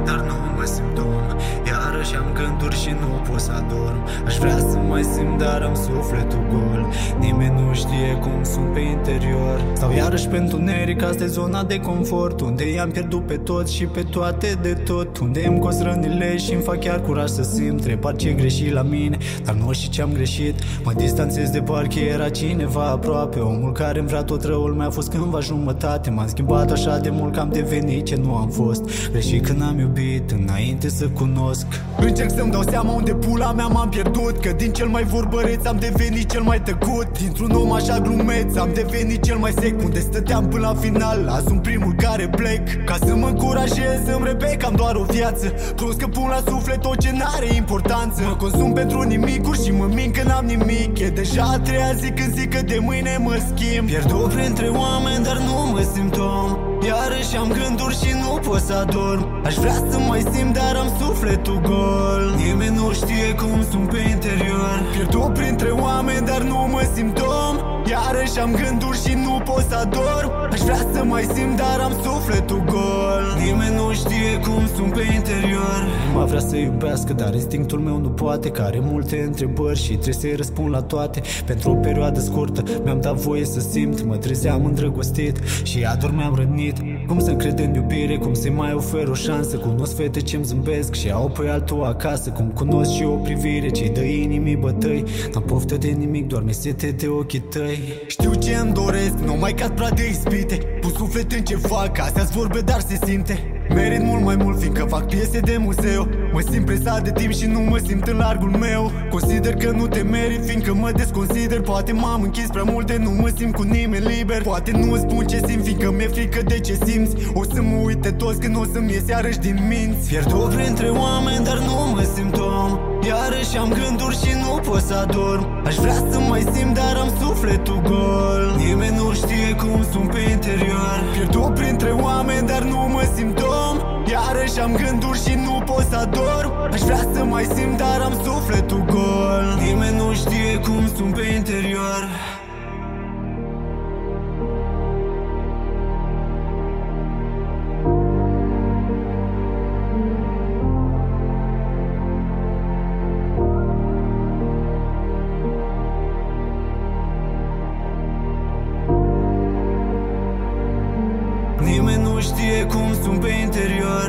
dar nu mă simt om. Iarăși am gânduri și nu pot să adorm. Aș vrea să mai simt, dar am sufletul gol. Nimeni nu știe cum sunt pe interior. Sau iarăși pe întuneric, asta e zona de confort, unde i-am pierdut pe toți și pe toate de tot, unde îmi cos rănile și îmi fac chiar curaj să simt. Repar ce greșit la mine, dar nu știu ce am greșit. Mă distanțez de parcă era cineva aproape. Omul care îmi vrea tot răul mi-a fost cândva jumătate. M-am schimbat așa de mult că am devenit ce nu am fost. Greșit când am iubit înainte să cunosc. Încerc să-mi dau seama unde pula mea m-am pierdut, că din cel mai vorbăreț am devenit cel mai tăcut. Dintr-un om așa glumeț am devenit cel mai sec. Unde stăteam până la final, azi sunt primul care plec. Ca să mă încurajez să-mi repet că am doar o viață. Plus că pun la suflet tot ce n-are importanță. Mă consum pentru nimicuri și mă mint că n-am nimic. E deja a treia zi când zic că de mâine mă schimb. Pierdut printre oameni, dar nu mă simt om. Iarăși am gânduri și nu pot să adorm. Aș vrea să mai simt, dar am sufletul gol. Nimeni nu știe cum sunt pe interior. Pierdut printre oameni, dar nu mă simt om. Iarăși am gânduri și nu pot să adorm. Aș vrea să mai simt, dar am sufletul gol. Nimeni nu știe cum sunt pe interior. Mă vrea să iubească, dar instinctul meu nu poate. Că are multe întrebări și trebuie să-i răspund la toate. Pentru o perioadă scurtă mi-am dat voie să simt. Mă trezeam îndrăgostit și adormeam rănit. Cum să cred în iubire, cum să-i mai ofer o șansă. Cunosc fete ce-mi zâmbesc și au pe altul acasă. Cum cunosc și o privire ce-i dă inimii bătăi. N-am poftă de nimic, doar mi sete de ochii tăi. Știu ce îmi doresc, nu mai cad prea de ispite. Pun suflet în ce fac, astea-s vorbe, dar se simte. Merit mult mai mult, fiindcă fac piese de muzeu. Mă simt presat de timp și nu mă simt în largul meu. Consider că nu te merit, fiindcă mă desconsider. Poate m-am închis prea multe, nu mă simt cu nimeni liber. Poate nu spun ce simt, fiindcă mi-e frică de ce simți. O să mă uite toți când o să-mi ies iarăși din minți. Pierdut printre oameni, dar nu mă simt om. Iarăși am gânduri și nu pot să adorm. Aș vrea să mai simt, dar am sufletul gol. Nimeni nu știe cum sunt pe interior. Pierdut printre oameni, dar nu mă simt om. Iarăși am gânduri și nu pot să adorm. Aș vrea să mai simt, dar am sufletul gol. Nimeni nu știe cum sunt pe interior. Nimeni nu știe cum sunt pe interior.